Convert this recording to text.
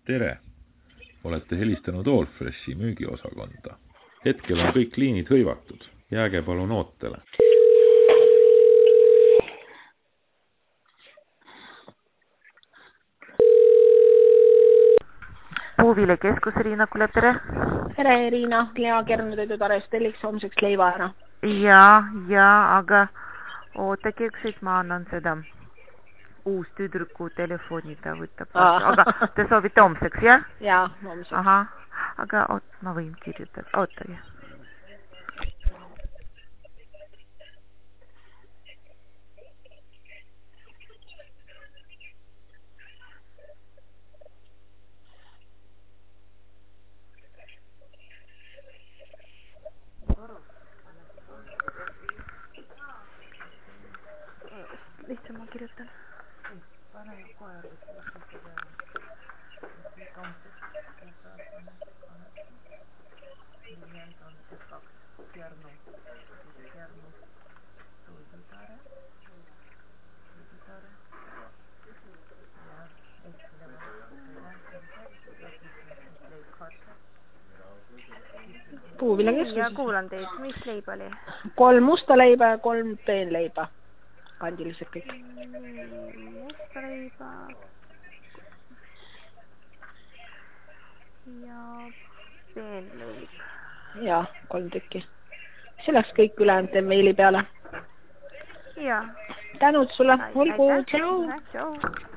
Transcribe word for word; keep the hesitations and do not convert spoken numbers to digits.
Tere! Olete helistanud Allfreshi müügiosakonda. Hetkel on kõik liinid hõivatud. Jääge palun ootele. Puuvile keskus Riina Kule, tere! Tere Riina, Lea Kernu-Toidutare telliks homseks leiva ära. Ja, ja, aga ootake üksid, ma annan seda uus tüdruku telefoni, ta võtab vastu. Aga te soovite homseks, jah? Jaa, homseks. Aha, aga oot, ma võin kirjutada, ootage. Lihtsalt ma kirjutan. Puuviljakeskus. Ja kuulan teid, mis leib oli? Kolm musta leiba ja kolm peenleiba. Kandilised kõik. Musta leiba ja peenleib. Jaa, kolm tükki. See läks kõik ülejäänud meili peale. Jaa. Tänud sulle. Olgu, tšau! Tšau!